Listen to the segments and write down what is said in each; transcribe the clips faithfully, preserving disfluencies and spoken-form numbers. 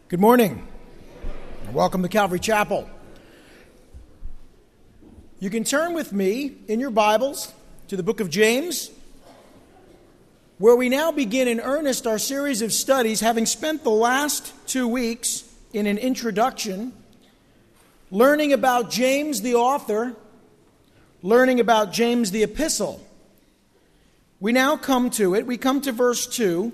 Good morning, and welcome to Calvary Chapel. You can turn with me in your Bibles to the book of James, where we now begin in earnest our series of studies, having spent the last two weeks in an introduction, learning about James the author, learning about James the epistle. We now come to it. We come to verse two,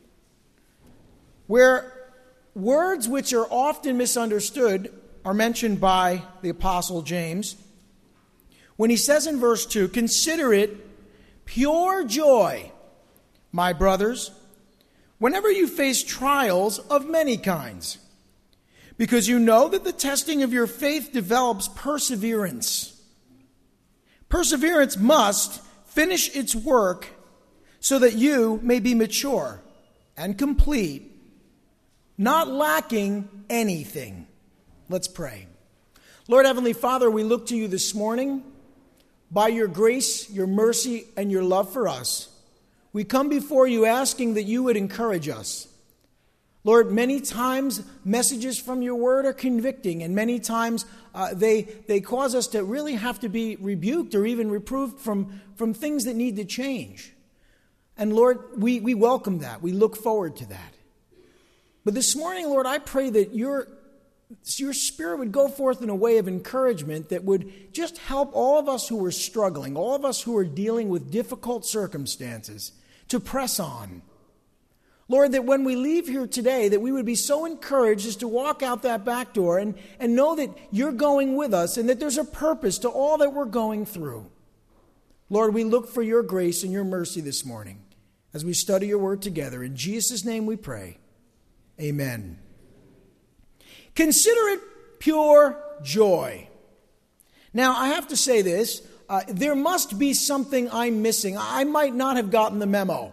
where words which are often misunderstood are mentioned by the Apostle James. When he says in verse two, "Consider it pure joy, my brothers, whenever you face trials of many kinds, because you know that the testing of your faith develops perseverance. Perseverance must finish its work so that you may be mature and complete, not lacking anything." Let's pray. Lord Heavenly Father, we look to you this morning. By your grace, your mercy, and your love for us, we come before you asking that you would encourage us. Lord, many times messages from your word are convicting, and many times uh, they, they cause us to really have to be rebuked or even reproved from, from things that need to change. And Lord, we, we welcome that. We look forward to that. But this morning, Lord, I pray that your, your Spirit would go forth in a way of encouragement that would just help all of us who are struggling, all of us who are dealing with difficult circumstances, to press on. Lord, that when we leave here today, that we would be so encouraged as to walk out that back door and, and know that you're going with us and that there's a purpose to all that we're going through. Lord, we look for your grace and your mercy this morning as we study your word together. In Jesus' name we pray. Amen. Consider it pure joy. Now, I have to say this. Uh, there must be something I'm missing. I might not have gotten the memo.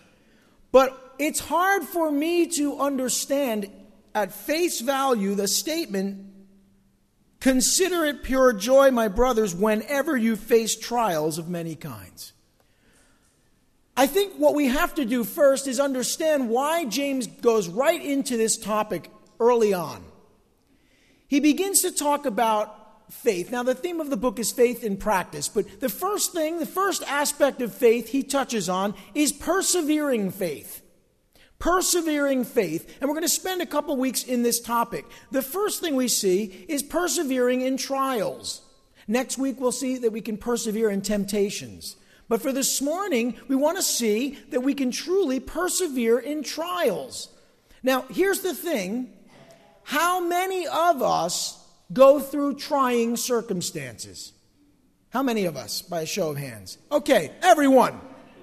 But it's hard for me to understand at face value the statement, "Consider it pure joy, my brothers, whenever you face trials of many kinds." I think what we have to do first is understand why James goes right into this topic early on. He begins to talk about faith. Now, the theme of the book is faith in practice, but the first thing, the first aspect of faith he touches on is persevering faith. Persevering faith. And we're going to spend a couple weeks in this topic. The first thing we see is persevering in trials. Next week, we'll see that we can persevere in temptations. But for this morning, we want to see that we can truly persevere in trials. Now, here's the thing. How many of us go through trying circumstances? How many of us, by a show of hands? Okay, everyone.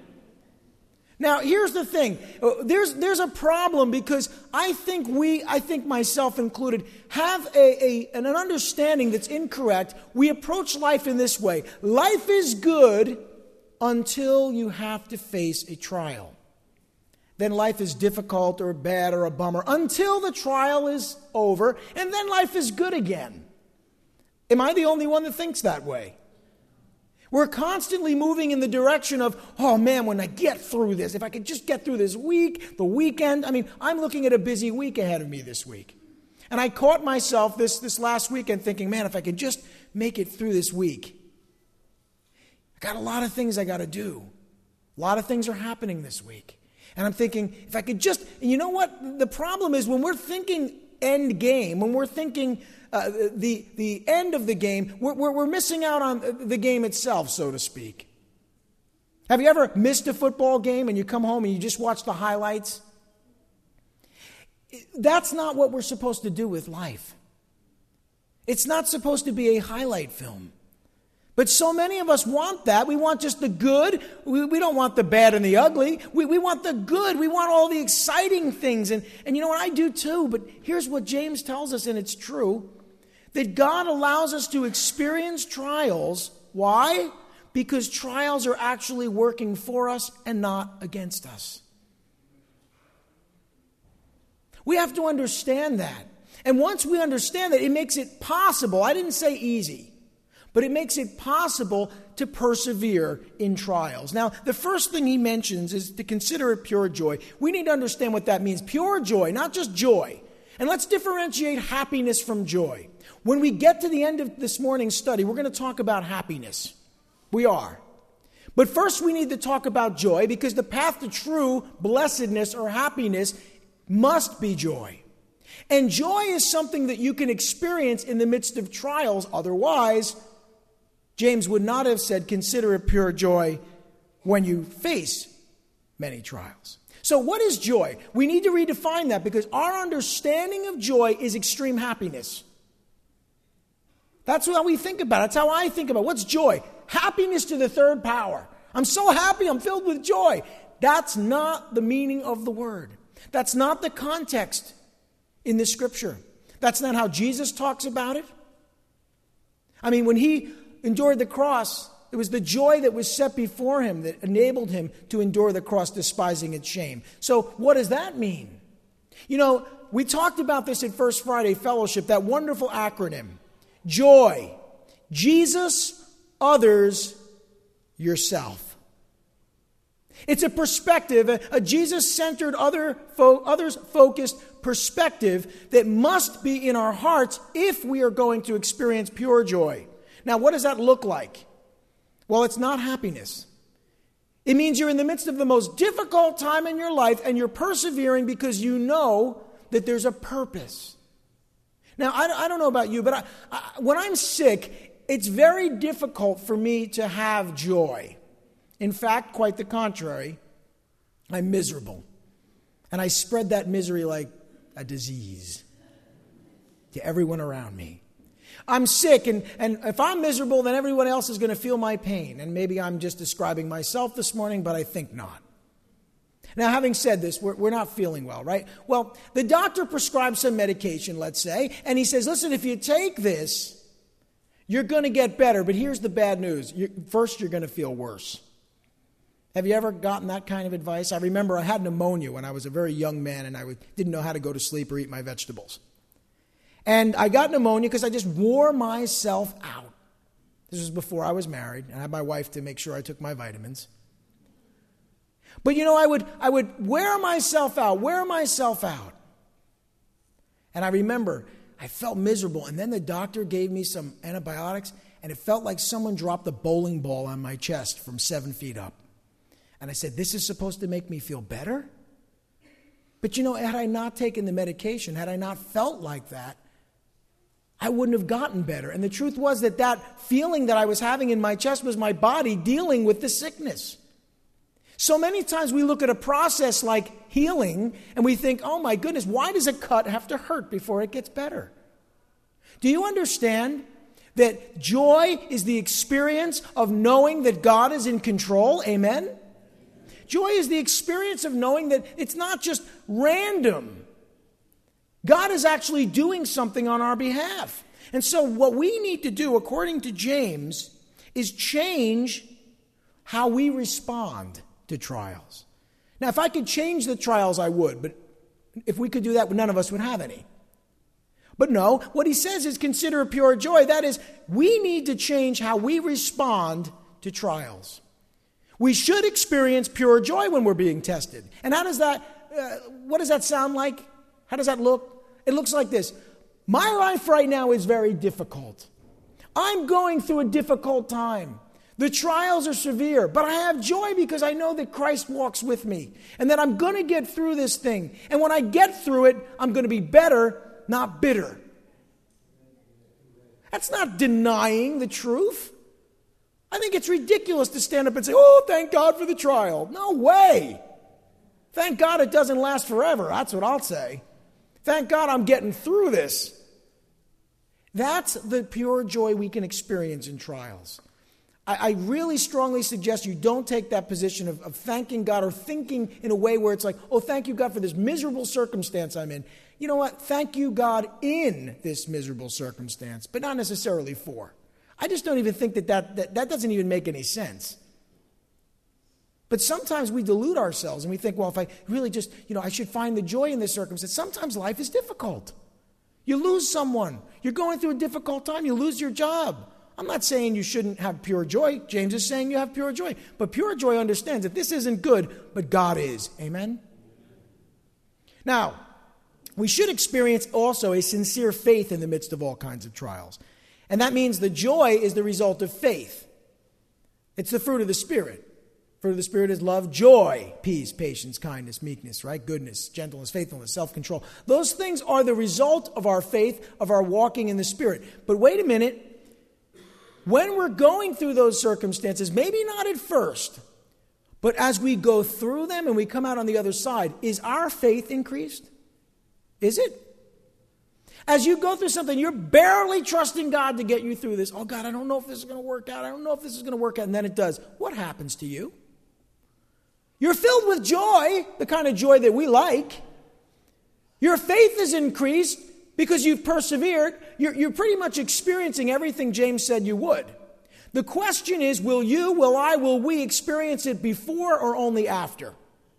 Now, here's the thing. There's there's a problem because I think we, I think myself included, have a, a an understanding that's incorrect. We approach life in this way. Life is good until you have to face a trial. Then life is difficult or bad or a bummer until the trial is over, and then life is good again. Am I the only one that thinks that way? We're constantly moving in the direction of, oh man, when I get through this, if I could just get through this week, the weekend. I mean, I'm looking at a busy week ahead of me this week. And I caught myself this, this last weekend thinking, man, if I could just make it through this week. I got a lot of things I got to do. A lot of things are happening this week. And I'm thinking, if I could just, and you know what? The problem is when we're thinking end game, when we're thinking uh, the, the end of the game, we're, we're, we're missing out on the game itself, so to speak. Have you ever missed a football game and you come home and you just watch the highlights? That's not what we're supposed to do with life. It's not supposed to be a highlight film. But so many of us want that. We want just the good. We, we don't want the bad and the ugly. We, we want the good. We want all the exciting things. And, and you know what? I do too. But here's what James tells us, and it's true, that God allows us to experience trials. Why? Because trials are actually working for us and not against us. We have to understand that. And once we understand that, it makes it possible. I didn't say easy. But it makes it possible to persevere in trials. Now, the first thing he mentions is to consider it pure joy. We need to understand what that means. Pure joy, not just joy. And let's differentiate happiness from joy. When we get to the end of this morning's study, we're going to talk about happiness. We are. But first we need to talk about joy, because the path to true blessedness or happiness must be joy. And joy is something that you can experience in the midst of trials. Otherwise, James would not have said, consider it pure joy when you face many trials. So what is joy? We need to redefine that, because our understanding of joy is extreme happiness. That's how we think about it. That's how I think about it. What's joy? Happiness to the third power. I'm so happy, I'm filled with joy. That's not the meaning of the word. That's not the context in the scripture. That's not how Jesus talks about it. I mean, when he endured the cross, it was the joy that was set before him that enabled him to endure the cross, despising its shame. So what does that mean? You know, we talked about this at First Friday Fellowship, that wonderful acronym. Joy. Jesus, others, yourself. It's a perspective, a, a Jesus-centered, other fo- others-focused perspective that must be in our hearts if we are going to experience pure joy. Now, what does that look like? Well, it's not happiness. It means you're in the midst of the most difficult time in your life and you're persevering because you know that there's a purpose. Now, I, I don't know about you, but I, I, when I'm sick, it's very difficult for me to have joy. In fact, quite the contrary, I'm miserable. And I spread that misery like a disease to everyone around me. I'm sick, and, and if I'm miserable, then everyone else is going to feel my pain. And maybe I'm just describing myself this morning, but I think not. Now, having said this, we're, we're not feeling well, right? Well, the doctor prescribes some medication, let's say, and he says, listen, if you take this, you're going to get better. But here's the bad news. You're, first, you're going to feel worse. Have you ever gotten that kind of advice? I remember I had pneumonia when I was a very young man, and I would, didn't know how to go to sleep or eat my vegetables. And I got pneumonia because I just wore myself out. This was before I was married, and I had my wife to make sure I took my vitamins. But you know, I would I would wear myself out, wear myself out. And I remember I felt miserable, and then the doctor gave me some antibiotics, and it felt like someone dropped a bowling ball on my chest from seven feet up. And I said, this is supposed to make me feel better? But you know, had I not taken the medication, had I not felt like that, I wouldn't have gotten better. And the truth was that that feeling that I was having in my chest was my body dealing with the sickness. So many times we look at a process like healing and we think, oh my goodness, why does a cut have to hurt before it gets better? Do you understand that joy is the experience of knowing that God is in control? Amen? Joy is the experience of knowing that it's not just random. God is actually doing something on our behalf. And so what we need to do, according to James, is change how we respond to trials. Now, if I could change the trials, I would. But if we could do that, none of us would have any. But no, what he says is consider it pure joy. That is, we need to change how we respond to trials. We should experience pure joy when we're being tested. And how does that, uh, what does that sound like? How does that look? It looks like this. My life right now is very difficult. I'm going through a difficult time. The trials are severe, but I have joy because I know that Christ walks with me and that I'm going to get through this thing. And when I get through it, I'm going to be better, not bitter. That's not denying the truth. I think it's ridiculous to stand up and say, oh, thank God for the trial. No way. Thank God it doesn't last forever. That's what I'll say. Thank God I'm getting through this. That's the pure joy we can experience in trials. I, I really strongly suggest you don't take that position of, of thanking God or thinking in a way where it's like, oh, thank you, God, for this miserable circumstance I'm in. You know what? Thank you, God, in this miserable circumstance, but not necessarily for. I just don't even think that that, that that doesn't even make any sense. But sometimes we delude ourselves and we think, well, if I really just, you know, I should find the joy in this circumstance. Sometimes life is difficult. You lose someone. You're going through a difficult time. You lose your job. I'm not saying you shouldn't have pure joy. James is saying you have pure joy. But pure joy understands that this isn't good, but God is. Amen? Now, we should experience also a sincere faith in the midst of all kinds of trials. And that means the joy is the result of faith. It's the fruit of the Spirit. Fruit of the Spirit is love, joy, peace, patience, kindness, meekness, right? Goodness, gentleness, faithfulness, self-control. Those things are the result of our faith, of our walking in the Spirit. But wait a minute. When we're going through those circumstances, maybe not at first, but as we go through them and we come out on the other side, is our faith increased? Is it? As you go through something, you're barely trusting God to get you through this. Oh, God, I don't know if this is going to work out. I don't know if this is going to work out. And then it does. What happens to you? You're filled with joy, the kind of joy that we like. Your faith is increased because you've persevered. You're, you're pretty much experiencing everything James said you would. The question is, will you, will I, will we experience it before or only after?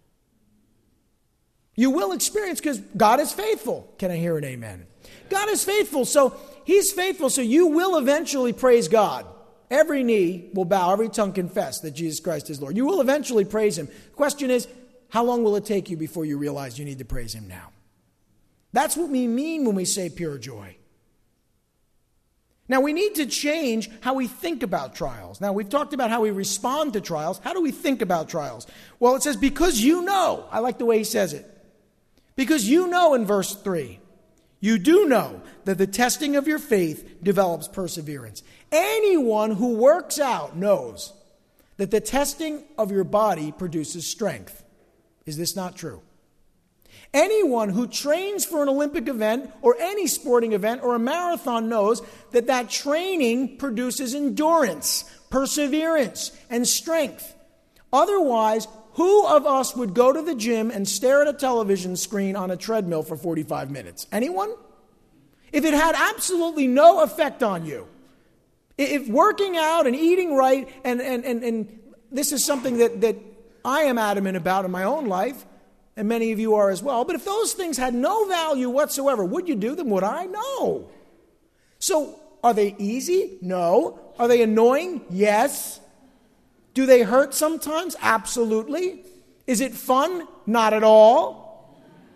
You will experience because God is faithful. Can I hear an amen? God is faithful, so He's faithful, so you will eventually praise God. Every knee will bow, every tongue confess that Jesus Christ is Lord. You will eventually praise Him. The question is, how long will it take you before you realize you need to praise Him now? That's what we mean when we say pure joy. Now, we need to change how we think about trials. Now, we've talked about how we respond to trials. How do we think about trials? Well, it says, because you know. I like the way he says it. Because you know in verse three. You do know that the testing of your faith develops perseverance. Anyone who works out knows that the testing of your body produces strength. Is this not true? Anyone who trains for an Olympic event or any sporting event or a marathon knows that that training produces endurance, perseverance, and strength. Otherwise, who of us would go to the gym and stare at a television screen on a treadmill for forty-five minutes? Anyone? If it had absolutely no effect on you, if working out and eating right, and, and, and, and this is something that, that I am adamant about in my own life, and many of you are as well, but if those things had no value whatsoever, would you do them? Would I? No. So, are they easy? No. Are they annoying? Yes. Do they hurt sometimes? Absolutely. Is it fun? Not at all.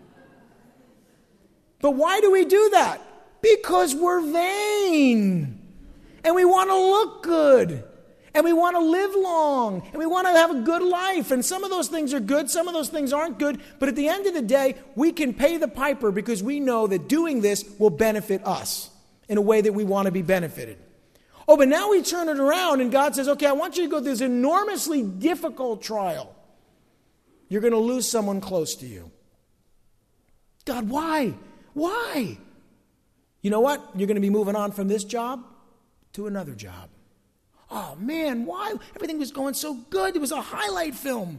But why do we do that? Because we're vain. And we want to look good. And we want to live long. And we want to have a good life. And some of those things are good. Some of those things aren't good. But at the end of the day, we can pay the piper because we know that doing this will benefit us in a way that we want to be benefited. Oh, but now we turn it around and God says, okay, I want you to go through this enormously difficult trial. You're going to lose someone close to you. God, why? Why? You know what? You're going to be moving on from this job to another job. Oh, man, why? Everything was going so good. It was a highlight film.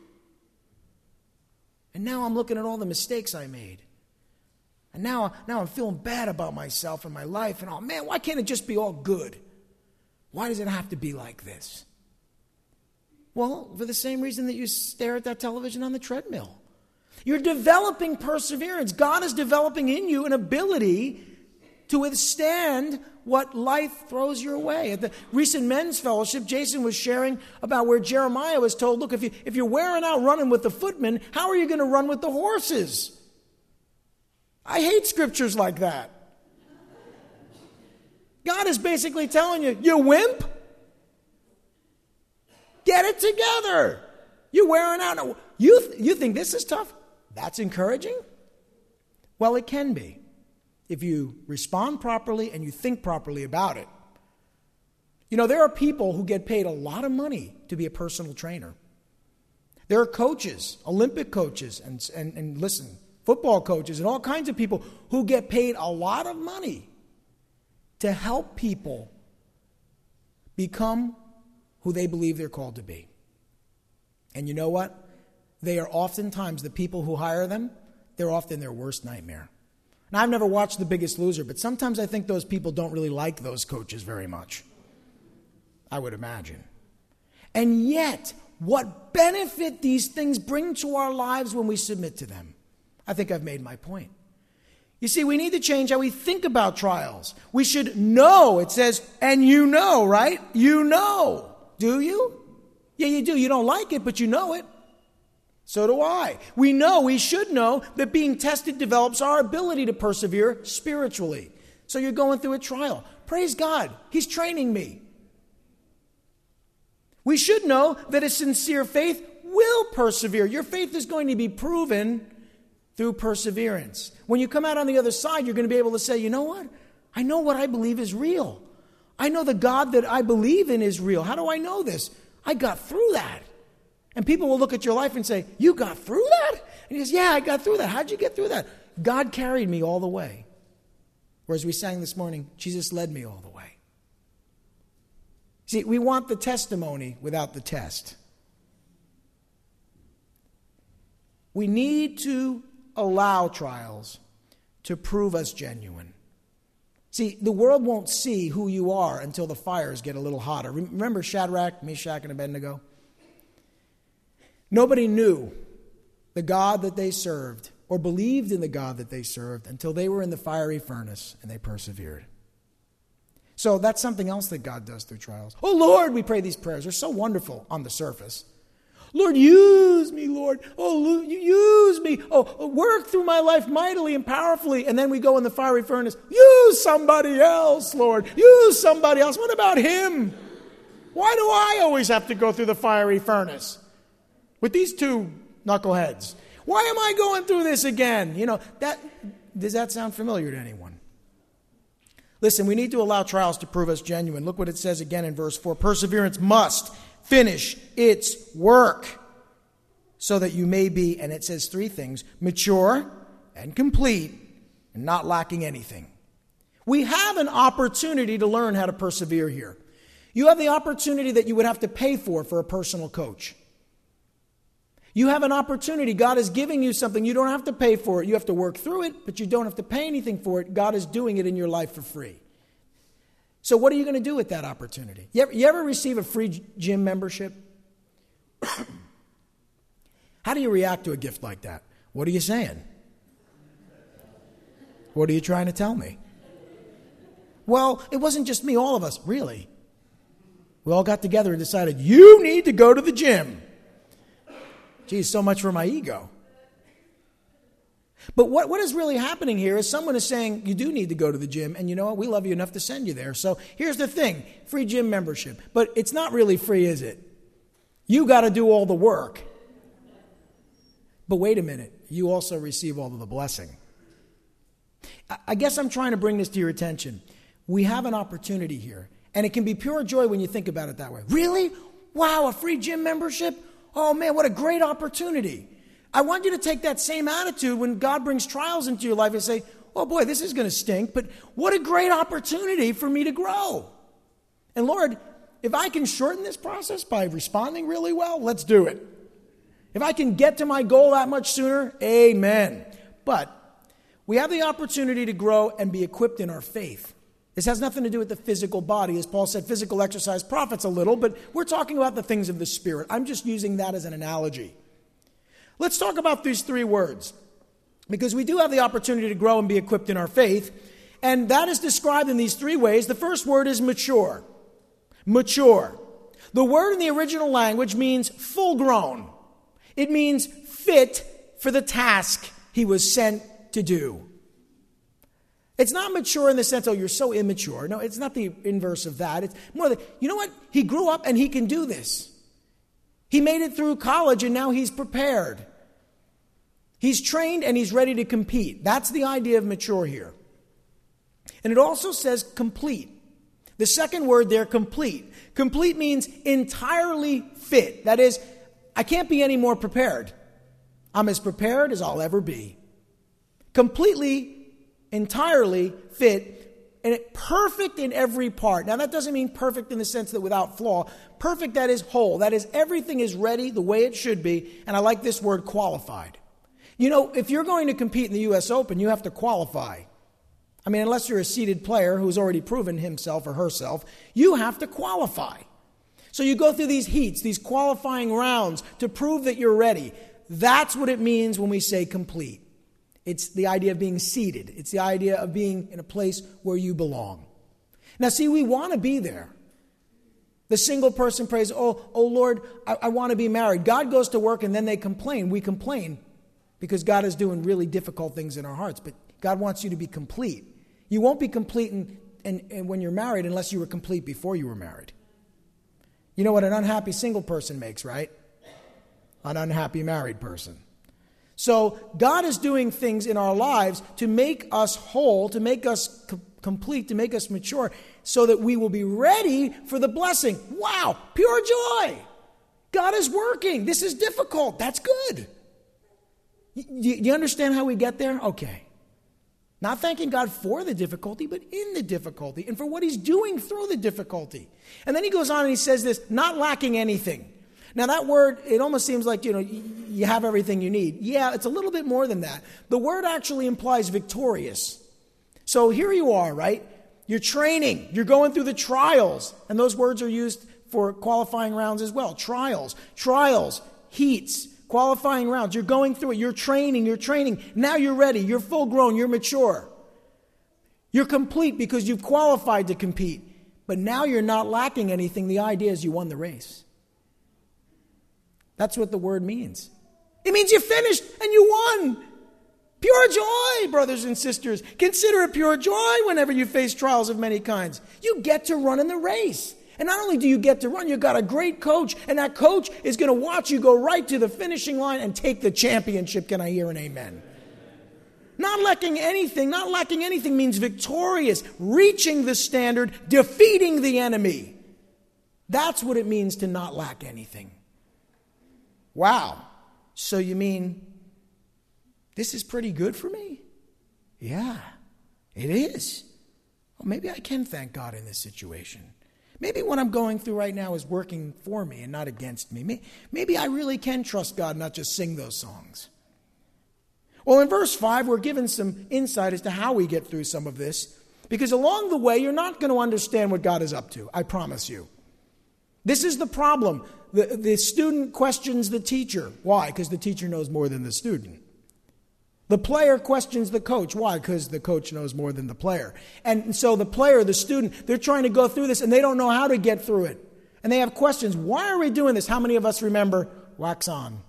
And now I'm looking at all the mistakes I made. And now, now I'm feeling bad about myself and my life. And oh, man, why can't it just be all good? Why does it have to be like this? Well, for the same reason that you stare at that television on the treadmill. You're developing perseverance. God is developing in you an ability to withstand what life throws your way. At the recent men's fellowship, Jason was sharing about where Jeremiah was told, look, if, you, if you're wearing out running with the footmen, how are you going to run with the horses? I hate scriptures like that. God is basically telling you, you wimp, get it together. You're wearing out. You, th- you think this is tough? That's encouraging? Well, it can be if you respond properly and you think properly about it. You know, there are people who get paid a lot of money to be a personal trainer. There are coaches, Olympic coaches, and, and, and listen, football coaches and all kinds of people who get paid a lot of money to help people become who they believe they're called to be. And you know what? They are oftentimes, the people who hire them, they're often their worst nightmare. Now, I've never watched The Biggest Loser, but sometimes I think those people don't really like those coaches very much. I would imagine. And yet, what benefit these things bring to our lives when we submit to them. I think I've made my point. You see, we need to change how we think about trials. We should know. It says, and you know, right? You know. Do you? Yeah, you do. You don't like it, but you know it. So do I. We know, we should know, that being tested develops our ability to persevere spiritually. So you're going through a trial. Praise God. He's training me. We should know that a sincere faith will persevere. Your faith is going to be proven through perseverance. When you come out on the other side, you're going to be able to say, you know what? I know what I believe is real. I know the God that I believe in is real. How do I know this? I got through that. And people will look at your life and say, you got through that? And he says, yeah, I got through that. How'd you get through that? God carried me all the way. Or as we sang this morning, Jesus led me all the way. See, we want the testimony without the test. We need to allow trials to prove us genuine. See, the world won't see who you are until the fires get a little hotter. Remember Shadrach, Meshach, and Abednego? Nobody knew the God that they served or believed in the God that they served until they were in the fiery furnace and they persevered. So that's something else that God does through trials. Oh, Lord, we pray these prayers. They're so wonderful on the surface. Lord, use me, Lord. Oh, use me. Oh, work through my life mightily and powerfully. And then we go in the fiery furnace. Use somebody else, Lord. Use somebody else. What about him? Why do I always have to go through the fiery furnace with these two knuckleheads? Why am I going through this again? You know, that does that sound familiar to anyone? Listen, we need to allow trials to prove us genuine. Look what it says again in verse four. Perseverance must finish its work so that you may be, and it says three things, mature and complete and not lacking anything. We have an opportunity to learn how to persevere here. You have the opportunity that you would have to pay for for a personal coach. You have an opportunity. God is giving you something. You don't have to pay for it. You have to work through it, but you don't have to pay anything for it. God is doing it in your life for free. So what are you going to do with that opportunity? You ever, you ever receive a free gym membership? How do you react to a gift like that? What are you saying? What are you trying to tell me? Well, it wasn't just me, all of us, really. We all got together and decided, you need to go to the gym. Geez, so much for my ego. But what, what is really happening here is someone is saying, you do need to go to the gym, and you know what? We love you enough to send you there. So here's the thing, free gym membership. But it's not really free, is it? You got to do all the work. But wait a minute, you also receive all of the blessing. I, I guess I'm trying to bring this to your attention. We have an opportunity here, and it can be pure joy when you think about it that way. Really? Wow, a free gym membership? Oh man, what a great opportunity. I want you to take that same attitude when God brings trials into your life and say, oh boy, this is going to stink, but what a great opportunity for me to grow. And Lord, if I can shorten this process by responding really well, let's do it. If I can get to my goal that much sooner, amen. But we have the opportunity to grow and be equipped in our faith. This has nothing to do with the physical body. As Paul said, physical exercise profits a little, but we're talking about the things of the Spirit. I'm just using that as an analogy. Let's talk about these three words, because we do have the opportunity to grow and be equipped in our faith, and that is described in these three ways. The first word is mature. Mature. The word in the original language means full grown. It means fit for the task he was sent to do. It's not mature in the sense, oh, you're so immature. No, it's not the inverse of that. It's more like, you know what? He grew up and he can do this. He made it through college and now he's prepared. He's trained and he's ready to compete. That's the idea of mature here. And it also says complete. The second word there, complete. Complete means entirely fit. That is, I can't be any more prepared. I'm as prepared as I'll ever be. Completely, entirely fit, and it, perfect in every part. Now, that doesn't mean perfect in the sense that without flaw. Perfect, that is whole. That is, everything is ready the way it should be, and I like this word, qualified. You know, if you're going to compete in the U S Open, you have to qualify. I mean, unless you're a seeded player who's already proven himself or herself, you have to qualify. So you go through these heats, these qualifying rounds to prove that you're ready. That's what it means when we say complete. It's the idea of being seated. It's the idea of being in a place where you belong. Now, see, we want to be there. The single person prays, oh, oh Lord, I, I want to be married. God goes to work and then they complain. We complain because God is doing really difficult things in our hearts. But God wants you to be complete. You won't be complete in, in, in when you're married unless you were complete before you were married. You know what an unhappy single person makes, right? An unhappy married person. So God is doing things in our lives to make us whole, to make us co- complete, to make us mature, so that we will be ready for the blessing. Wow, pure joy. God is working. This is difficult. That's good. Do you, you understand how we get there? Okay. Not thanking God for the difficulty, but in the difficulty and for what he's doing through the difficulty. And then he goes on and he says this, not lacking anything. Now that word, it almost seems like, you know, you have everything you need. Yeah, it's a little bit more than that. The word actually implies victorious. So here you are, right? You're training. You're going through the trials. And those words are used for qualifying rounds as well. Trials, trials, heats, qualifying rounds. You're going through it. You're training. You're training. Now you're ready. You're full grown. You're mature. You're complete because you've qualified to compete. But now you're not lacking anything. The idea is you won the race. That's what the word means. It means you finished and you won. Pure joy, brothers and sisters. Consider it pure joy whenever you face trials of many kinds. You get to run in the race. And not only do you get to run, you've got a great coach, and that coach is going to watch you go right to the finishing line and take the championship. Can I hear an amen? Not lacking anything, not lacking anything means victorious, reaching the standard, defeating the enemy. That's what it means to not lack anything. Wow. So you mean this is pretty good for me? Yeah, it is. Well, maybe I can thank God in this situation. Maybe what I'm going through right now is working for me and not against me. Maybe I really can trust God, not just sing those songs. Well, in verse five, we're given some insight as to how we get through some of this. Because along the way, you're not going to understand what God is up to. I promise you. This is the problem. The, the student questions the teacher. Why? Because the teacher knows more than the student. The player questions the coach. Why? Because the coach knows more than the player. And so the player, the student, they're trying to go through this and they don't know how to get through it. And they have questions. Why are we doing this? How many of us remember wax on,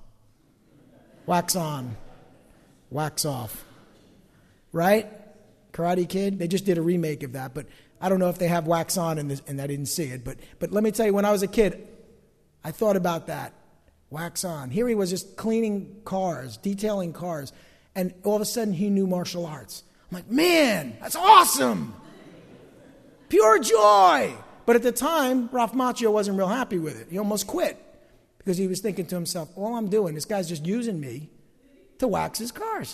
wax on, wax off? Right? Karate Kid? They just did a remake of that. But I don't know if they have wax on in this, and I didn't see it. But, but let me tell you, when I was a kid, I thought about that. Wax on. Here he was just cleaning cars, detailing cars. And all of a sudden, he knew martial arts. I'm like, man, that's awesome. Pure joy. But at the time, Ralph Macchio wasn't real happy with it. He almost quit because he was thinking to himself, all I'm doing, this guy's just using me to wax his cars.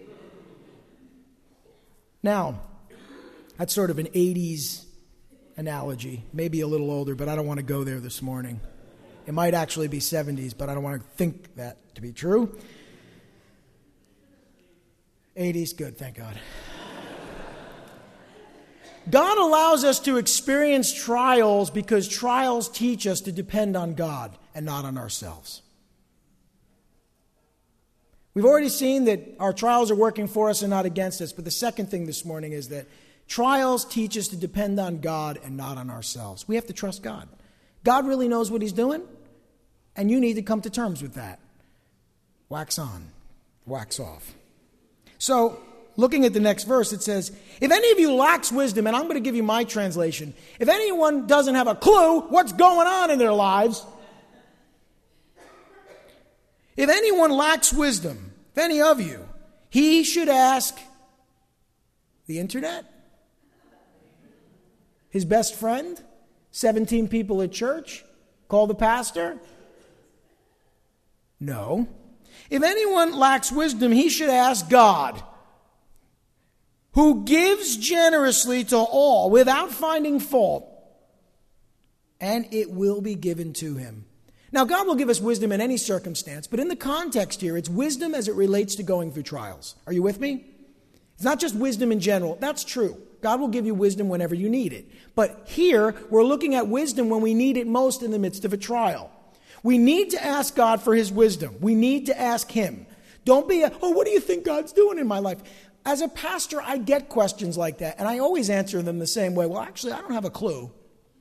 Now, that's sort of an eighties analogy, maybe a little older, but I don't want to go there this morning. It might actually be seventies, but I don't want to think that to be true. eighties, good, thank God. God allows us to experience trials because trials teach us to depend on God and not on ourselves. We've already seen that our trials are working for us and not against us, but the second thing this morning is that trials teach us to depend on God and not on ourselves. We have to trust God. God really knows what he's doing, and you need to come to terms with that. Wax on, wax off. So, looking at the next verse, it says, if any of you lacks wisdom, and I'm going to give you my translation, if anyone doesn't have a clue what's going on in their lives, if anyone lacks wisdom, if any of you, he should ask the internet, his best friend, seventeen people at church, call the pastor. No. If anyone lacks wisdom, he should ask God, who gives generously to all without finding fault, and it will be given to him. Now, God will give us wisdom in any circumstance, but in the context here, it's wisdom as it relates to going through trials. Are you with me? It's not just wisdom in general. That's true. God will give you wisdom whenever you need it. But here, we're looking at wisdom when we need it most in the midst of a trial. We need to ask God for his wisdom. We need to ask him. Don't be, a, oh, what do you think God's doing in my life? As a pastor, I get questions like that, and I always answer them the same way. Well, actually, I don't have a clue.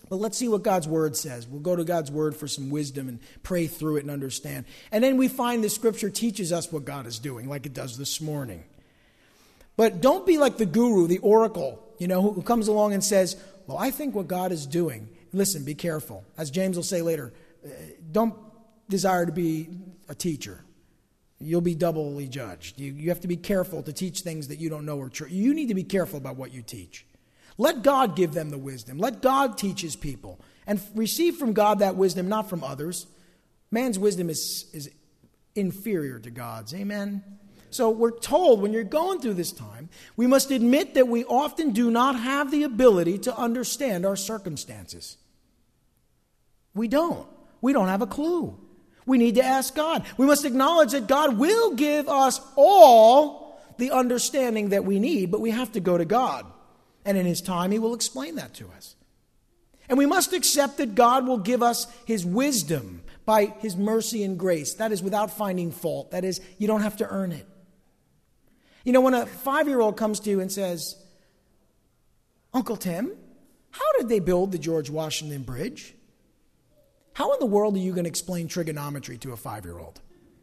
But let's see what God's Word says. We'll go to God's Word for some wisdom and pray through it and understand. And then we find the Scripture teaches us what God is doing, like it does this morning. But don't be like the guru, the oracle, you know, who comes along and says, well, I think what God is doing. Listen, be careful. As James will say later, don't desire to be a teacher. You'll be doubly judged. You, you have to be careful to teach things that you don't know are true. You need to be careful about what you teach. Let God give them the wisdom. Let God teach his people. And receive from God that wisdom, not from others. Man's wisdom is, is inferior to God's. Amen? So we're told when you're going through this time, we must admit that we often do not have the ability to understand our circumstances. We don't. We don't have a clue. We need to ask God. We must acknowledge that God will give us all the understanding that we need, but we have to go to God. And in his time, he will explain that to us. And we must accept that God will give us his wisdom by his mercy and grace. That is without finding fault. That is, you don't have to earn it. You know, when a five-year-old comes to you and says, Uncle Tim, how did they build the George Washington Bridge? How in the world are you going to explain trigonometry to a five-year-old?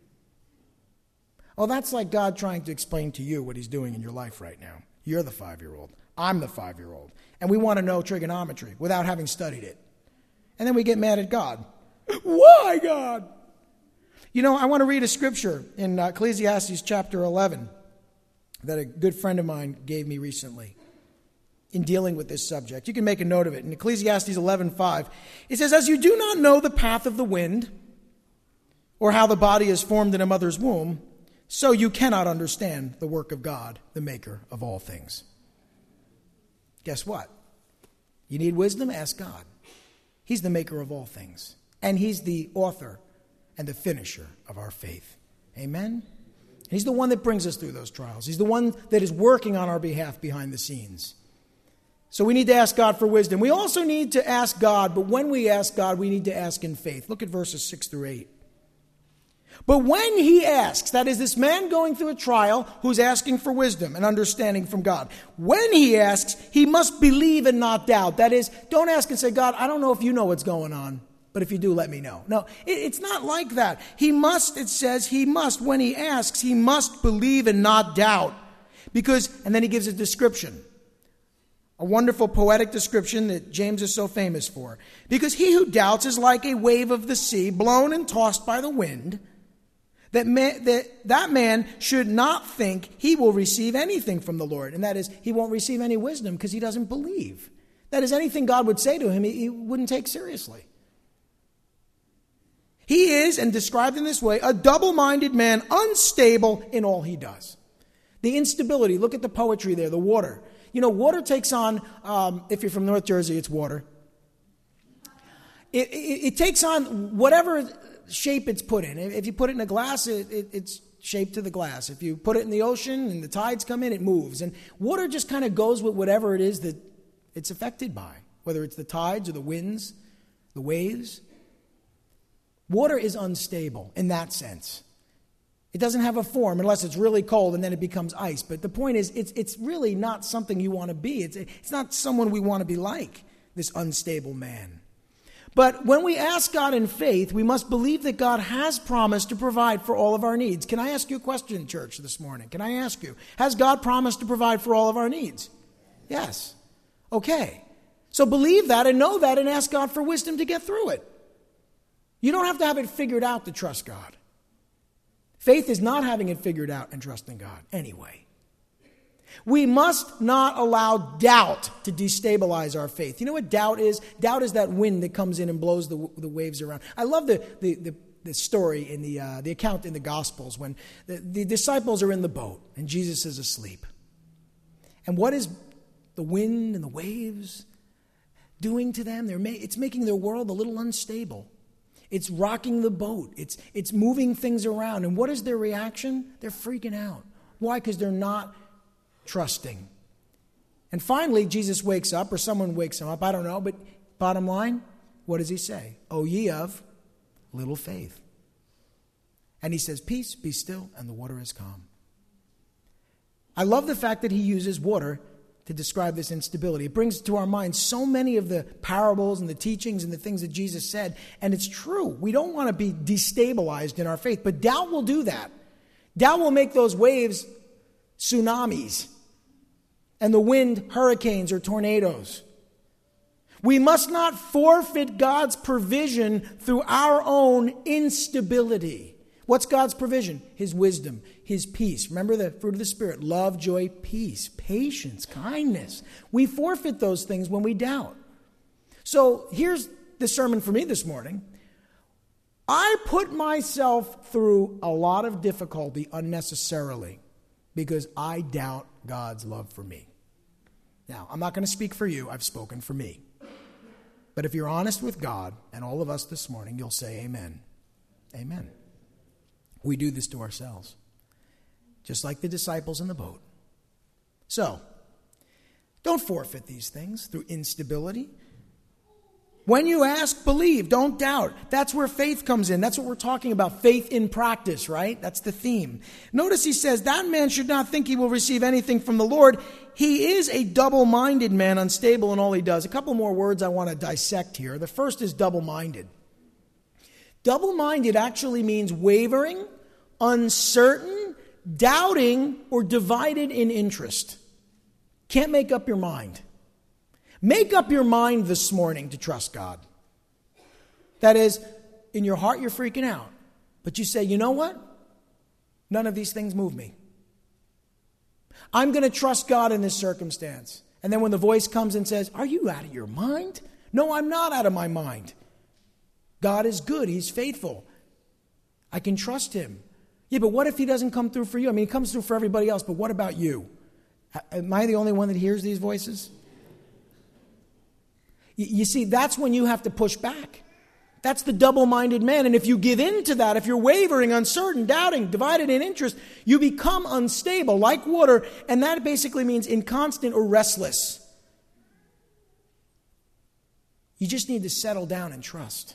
Well, that's like God trying to explain to you what he's doing in your life right now. You're the five-year-old. I'm the five-year-old. And we want to know trigonometry without having studied it. And then we get mad at God. Why, God? You know, I want to read a scripture in uh, Ecclesiastes chapter eleven that a good friend of mine gave me recently in dealing with this subject. You can make a note of it. In Ecclesiastes eleven five, it says, as you do not know the path of the wind or how the body is formed in a mother's womb, so you cannot understand the work of God, the maker of all things. Guess what? You need wisdom? Ask God. He's the maker of all things. And he's the author and the finisher of our faith. Amen? He's the one that brings us through those trials. He's the one that is working on our behalf behind the scenes. So we need to ask God for wisdom. We also need to ask God, but when we ask God, we need to ask in faith. Look at verses six through eight. But when he asks, that is this man going through a trial who's asking for wisdom and understanding from God. When he asks, he must believe and not doubt. That is, don't ask and say, God, I don't know if you know what's going on, but if you do, let me know. No, it, it's not like that. He must, it says, he must, when he asks, he must believe and not doubt. Because, and then he gives a description. A wonderful poetic description that James is so famous for. Because he who doubts is like a wave of the sea, blown and tossed by the wind. That man, that that man should not think he will receive anything from the Lord. And that is, he won't receive any wisdom because he doesn't believe. That is, anything God would say to him, he, he wouldn't take seriously. He is, and described in this way, a double-minded man, unstable in all he does. The instability, look at the poetry there, the water. You know, water takes on, um, if you're from North Jersey, it's water. It, it, it takes on whatever shape it's put in. If you put it in a glass, it, it, it's shaped to the glass. If you put it in the ocean and the tides come in, it moves. And water just kind of goes with whatever it is that it's affected by, whether it's the tides or the winds, the waves. Water is unstable in that sense. It doesn't have a form unless it's really cold and then it becomes ice. But the point is, it's it's really not something you want to be. It's, it's not someone we want to be like, this unstable man. But when we ask God in faith, we must believe that God has promised to provide for all of our needs. Can I ask you a question, church, this morning? Can I ask you, has God promised to provide for all of our needs? Yes. Okay. So believe that and know that and ask God for wisdom to get through it. You don't have to have it figured out to trust God. Faith is not having it figured out and trusting God anyway. We must not allow doubt to destabilize our faith. You know what doubt is? Doubt is that wind that comes in and blows the, the waves around. I love the, the, the, the story in the, uh, the account in the Gospels when the, the disciples are in the boat and Jesus is asleep. And what is the wind and the waves doing to them? They're ma- it's making their world a little unstable. It's rocking the boat. It's, it's moving things around. And what is their reaction? They're freaking out. Why? Because they're not trusting. And finally, Jesus wakes up, or someone wakes him up, I don't know, but bottom line, what does he say? O ye of little faith. And he says, peace, be still, and the water is calm. I love the fact that he uses water to to describe this instability. It brings to our minds so many of the parables and the teachings and the things that Jesus said, and it's true. We don't want to be destabilized in our faith, but doubt will do that. Doubt will make those waves tsunamis, and the wind hurricanes or tornadoes. We must not forfeit God's provision through our own instability. What's God's provision? His wisdom, His peace. Remember the fruit of the Spirit: love, joy, peace, patience, kindness. We forfeit those things when we doubt. So here's the sermon for me this morning. I put myself through a lot of difficulty unnecessarily because I doubt God's love for me. Now, I'm not going to speak for you. I've spoken for me. But if you're honest with God and all of us this morning, you'll say amen. Amen. We do this to ourselves, just like the disciples in the boat. So, don't forfeit these things through instability. When you ask, believe. Don't doubt. That's where faith comes in. That's what we're talking about. Faith in practice, right? That's the theme. Notice he says, that man should not think he will receive anything from the Lord. He is a double-minded man, unstable in all he does. A couple more words I want to dissect here. The first is double-minded. Double-minded actually means wavering, uncertain, doubting, or divided in interest. Can't make up your mind. Make up your mind this morning to trust God. That is, in your heart you're freaking out. But you say, you know what? None of these things move me. I'm going to trust God in this circumstance. And then when the voice comes and says, are you out of your mind? No, I'm not out of my mind. God is good. He's faithful. I can trust Him. Yeah, but what if He doesn't come through for you? I mean, He comes through for everybody else, but what about you? Am I the only one that hears these voices? You see, that's when you have to push back. That's the double-minded man. And if you give in to that, if you're wavering, uncertain, doubting, divided in interest, you become unstable like water, and that basically means inconstant or restless. You just need to settle down and trust.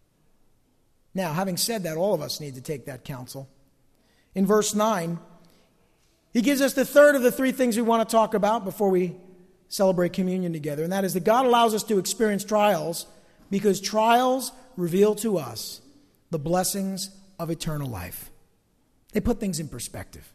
Now, having said that, all of us need to take that counsel. In verse nine, he gives us the third of the three things we want to talk about before we celebrate communion together, and that is that God allows us to experience trials because trials reveal to us the blessings of eternal life. They put things in perspective.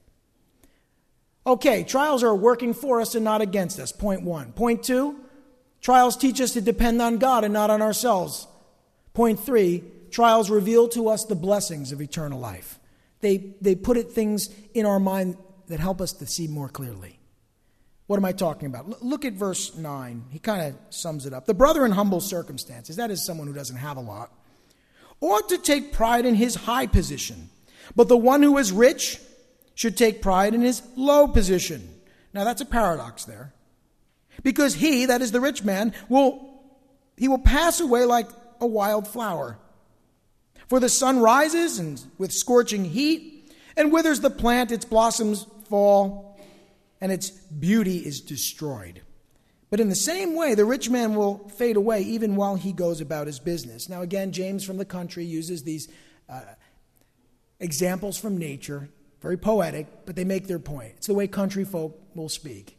Okay, trials are working for us and not against us. Point one. Point two, trials teach us to depend on God and not on ourselves. Point three, trials reveal to us the blessings of eternal life. They, they put it things in our mind that help us to see more clearly. What am I talking about? L- look at verse nine. He kind of sums it up. The brother in humble circumstances, that is someone who doesn't have a lot, ought to take pride in his high position. But the one who is rich should take pride in his low position. Now that's a paradox there. Because he, that is the rich man, will he will pass away like a wild flower. For the sun rises and with scorching heat, and withers the plant, its blossoms fall, and its beauty is destroyed. But in the same way, the rich man will fade away even while he goes about his business. Now again, James from the country uses these uh, examples from nature, very poetic, but they make their point. It's the way country folk will speak.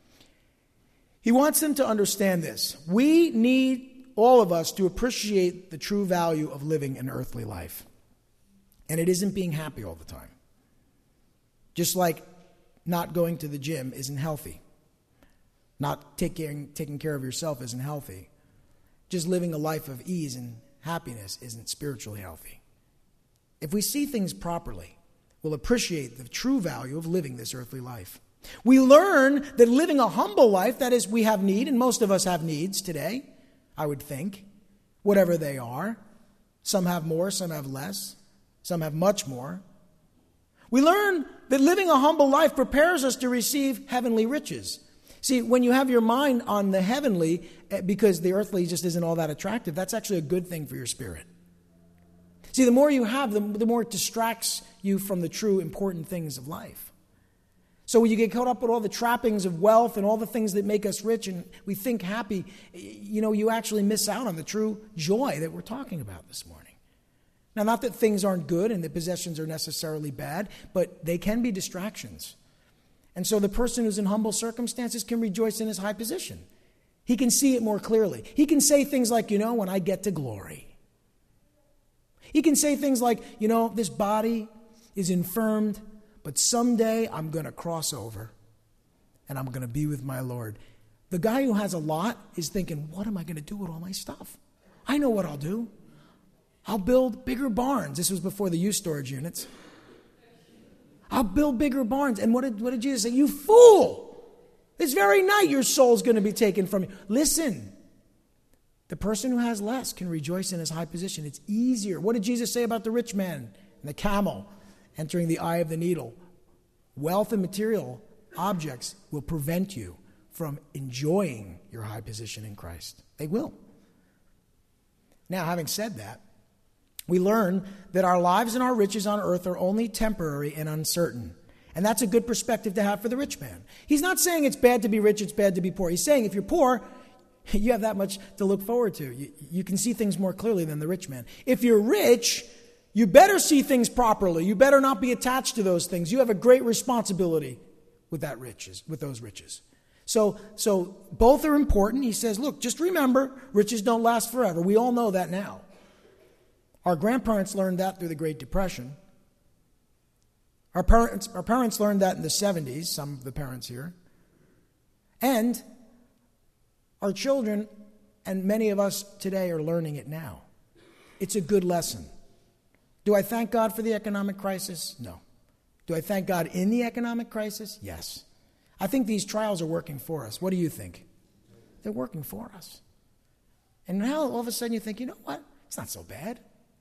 He wants them to understand this. We need, all of us, to appreciate the true value of living an earthly life. And it isn't being happy all the time. Just like not going to the gym isn't healthy. Not taking, taking care of yourself isn't healthy. Just living a life of ease and happiness isn't spiritually healthy. If we see things properly, we'll appreciate the true value of living this earthly life. We learn that living a humble life, that is, we have need, and most of us have needs today, I would think, whatever they are. Some have more, some have less, some have much more. We learn that living a humble life prepares us to receive heavenly riches. See, when you have your mind on the heavenly, because the earthly just isn't all that attractive, that's actually a good thing for your spirit. See, the more you have, the, the more it distracts you from the true important things of life. So when you get caught up with all the trappings of wealth and all the things that make us rich and we think happy, you know, you actually miss out on the true joy that we're talking about this morning. Now, not that things aren't good and that possessions are necessarily bad, but they can be distractions. And so the person who's in humble circumstances can rejoice in his high position. He can see it more clearly. He can say things like, you know, when I get to glory. He can say things like, you know, this body is infirmed, but someday I'm going to cross over and I'm going to be with my Lord. The guy who has a lot is thinking, what am I going to do with all my stuff? I know what I'll do. I'll build bigger barns. This was before the youth storage units. I'll build bigger barns. And what did, what did Jesus say? You fool! This very night your soul's going to be taken from you. Listen, the person who has less can rejoice in his high position. It's easier. What did Jesus say about the rich man and the camel entering the eye of the needle? Wealth and material objects will prevent you from enjoying your high position in Christ. They will. Now, having said that, we learn that our lives and our riches on earth are only temporary and uncertain. And that's a good perspective to have for the rich man. He's not saying it's bad to be rich, it's bad to be poor. He's saying if you're poor, you have that much to look forward to. You, you can see things more clearly than the rich man. If you're rich, you better see things properly. You better not be attached to those things. You have a great responsibility with that riches, with those riches. So, so both are important. He says, look, just remember, riches don't last forever. We all know that now. Our grandparents learned that through the Great Depression. Our parents, our parents learned that in the seventies, some of the parents here. And our children and many of us today are learning it now. It's a good lesson. Do I thank God for the economic crisis? No. Do I thank God in the economic crisis? Yes. I think these trials are working for us. What do you think? They're working for us. And now all of a sudden you think, you know what? It's not so bad.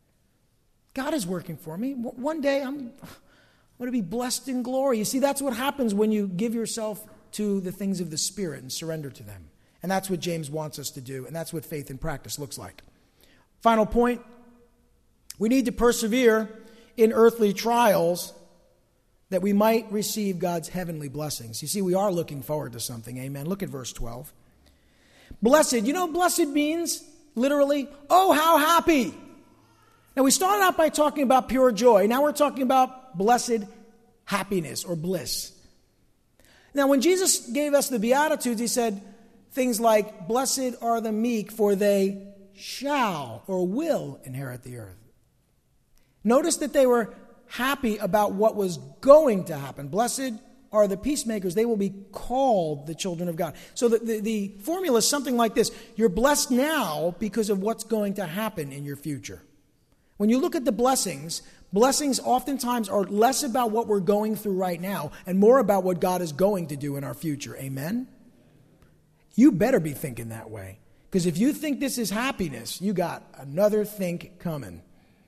God is working for me. One day I'm, I'm going to be blessed in glory. You see, that's what happens when you give yourself to the things of the Spirit and surrender to them. And that's what James wants us to do. And that's what faith in practice looks like. Final point. We need to persevere in earthly trials that we might receive God's heavenly blessings. You see, we are looking forward to something. Amen. Look at verse twelve. Blessed. You know what blessed means? Literally, oh, how happy. Now, we started out by talking about pure joy. Now we're talking about blessed happiness or bliss. Now, when Jesus gave us the Beatitudes, he said things like, blessed are the meek, for they shall or will inherit the earth. Notice that they were happy about what was going to happen. Blessed are the peacemakers. They will be called the children of God. So the, the, the formula is something like this. You're blessed now because of what's going to happen in your future. When you look at the blessings, blessings oftentimes are less about what we're going through right now and more about what God is going to do in our future. Amen? You better be thinking that way. Because if you think this is happiness, you got another think coming.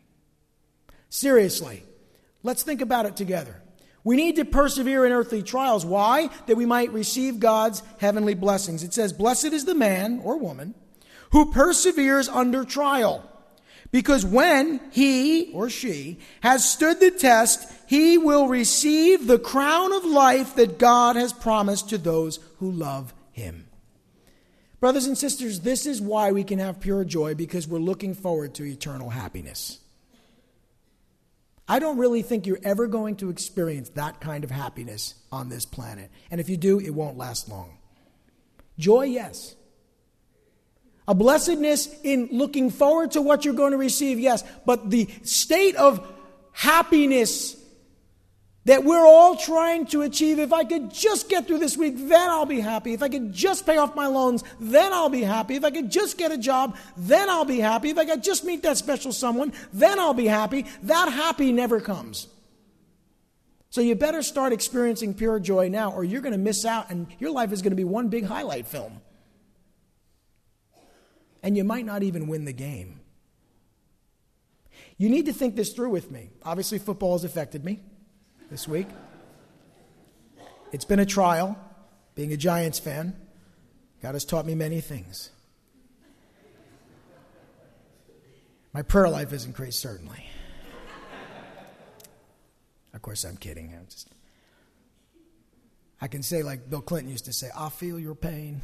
Seriously, let's think about it together. We need to persevere in earthly trials. Why? That we might receive God's heavenly blessings. It says, blessed is the man or woman who perseveres under trial. Because when he or she has stood the test, he will receive the crown of life that God has promised to those who love him. Brothers and sisters, this is why we can have pure joy, because we're looking forward to eternal happiness. I don't really think you're ever going to experience that kind of happiness on this planet. And if you do, it won't last long. Joy, yes. A blessedness in looking forward to what you're going to receive, yes. But the state of happiness that we're all trying to achieve, if I could just get through this week, then I'll be happy. If I could just pay off my loans, then I'll be happy. If I could just get a job, then I'll be happy. If I could just meet that special someone, then I'll be happy. That happy never comes. So you better start experiencing pure joy now, or you're going to miss out, and your life is going to be one big highlight film. And you might not even win the game. You need to think this through with me. Obviously, football has affected me this week. It's been a trial, being a Giants fan. God has taught me many things. My prayer life has increased, certainly. Of course, I'm kidding. I'm just, I can say like Bill Clinton used to say, I feel your pain.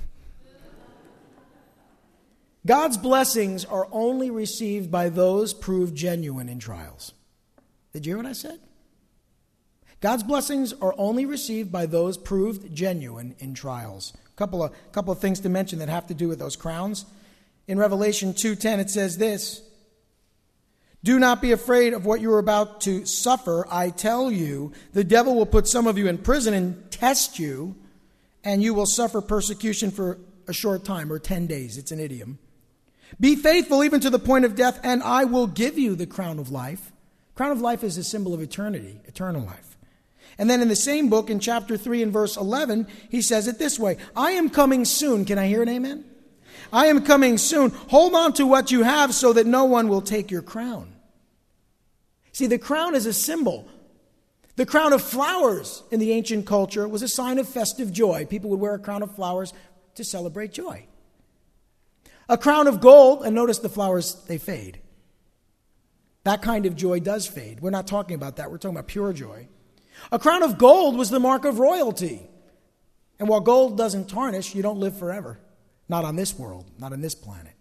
God's blessings are only received by those proved genuine in trials. Did you hear what I said? God's blessings are only received by those proved genuine in trials. A couple of, couple of things to mention that have to do with those crowns. In Revelation two ten, it says this, "Do not be afraid of what you are about to suffer. I tell you, the devil will put some of you in prison and test you, and you will suffer persecution for a short time," or ten days. It's an idiom. "Be faithful even to the point of death, and I will give you the crown of life." Crown of life is a symbol of eternity, eternal life. And then in the same book, in chapter three and verse eleven, he says it this way, "I am coming soon." Can I hear an amen? "I am coming soon. Hold on to what you have so that no one will take your crown." See, the crown is a symbol. The crown of flowers in the ancient culture was a sign of festive joy. People would wear a crown of flowers to celebrate joy. A crown of gold, and notice the flowers, they fade. That kind of joy does fade. We're not talking about that. We're talking about pure joy. A crown of gold was the mark of royalty. And while gold doesn't tarnish, you don't live forever. Not on this world, not on this planet.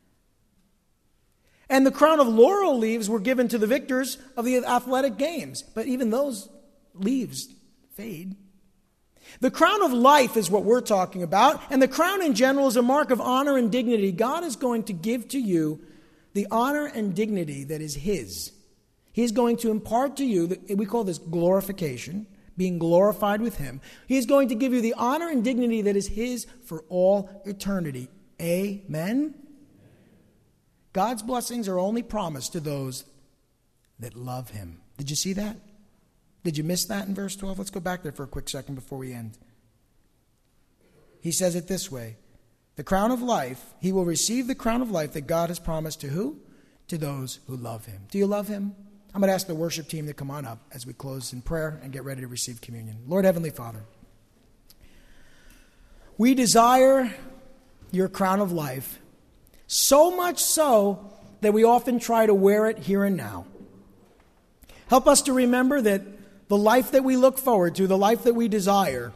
And the crown of laurel leaves were given to the victors of the athletic games. But even those leaves fade. The crown of life is what we're talking about. And the crown in general is a mark of honor and dignity. God is going to give to you the honor and dignity that is His. He's going to impart to you, we call this glorification, being glorified with Him. He is going to give you the honor and dignity that is His for all eternity. Amen? God's blessings are only promised to those that love Him. Did you see that? Did you miss that in verse twelve? Let's go back there for a quick second before we end. He says it this way, "The crown of life, he will receive the crown of life that God has promised to who? To those who love Him." Do you love Him? I'm going to ask the worship team to come on up as we close in prayer and get ready to receive communion. Lord Heavenly Father, we desire your crown of life, so much so that we often try to wear it here and now. Help us to remember that the life that we look forward to, the life that we desire,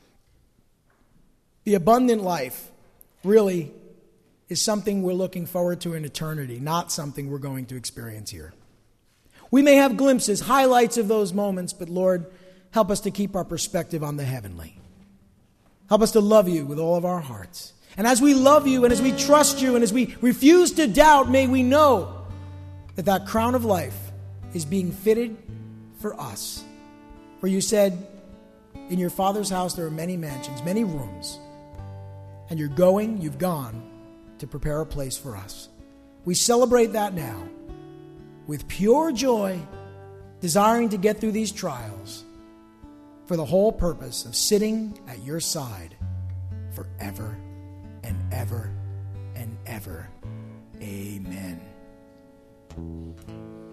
the abundant life, really is something we're looking forward to in eternity, not something we're going to experience here. We may have glimpses, highlights of those moments, but Lord, help us to keep our perspective on the heavenly. Help us to love you with all of our hearts. And as we love you and as we trust you and as we refuse to doubt, may we know that that crown of life is being fitted for us. For you said, in your Father's house there are many mansions, many rooms. And you're going, you've gone to prepare a place for us. We celebrate that now with pure joy, desiring to get through these trials for the whole purpose of sitting at your side forever and ever and ever. Amen.